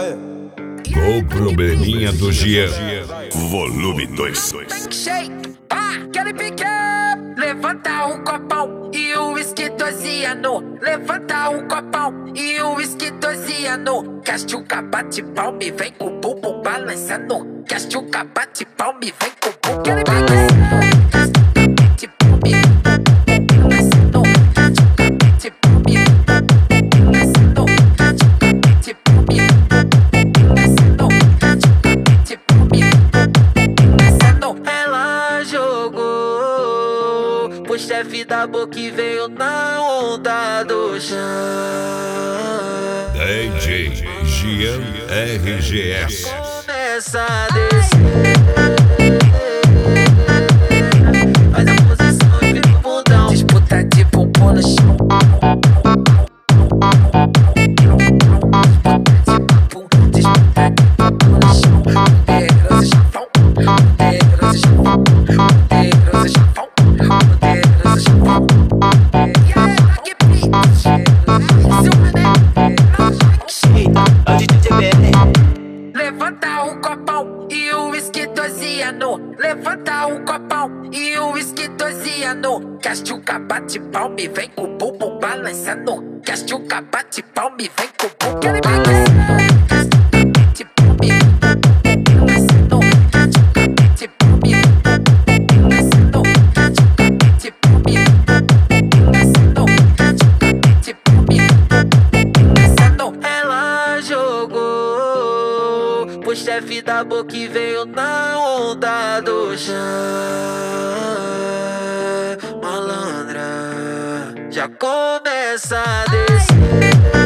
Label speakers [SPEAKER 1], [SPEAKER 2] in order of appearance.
[SPEAKER 1] praia.
[SPEAKER 2] O probleminha do Jean. Volume 2.
[SPEAKER 3] Shake, aquele pique. Levanta o copão e o whisky dosiano. Levanta o copão e o whisky dosiano. Castiuca bate palma e vem com o bumbum balançando. Castiuca bate palma e vem com o bumbum balançando. O chefe da boca veio na onda do chão.
[SPEAKER 2] DJ Jean RGS.
[SPEAKER 3] Começa a descer. Faz a posição e vira o bundão. Disputa de bumbum no chão. Disputa de bumbum no chão. Poderoso chafão. Poderoso chafão. Poderoso chafão. Levanta o copão e o whisky dosiano. Levanta o copão e o whisky dosiano. Castiuca bate palma e vem com o bumbum balançando. Castiuca bate palma e vem com o bumbum balançando. O chefe da boca veio na onda do chão. Malandra, já começa a descer.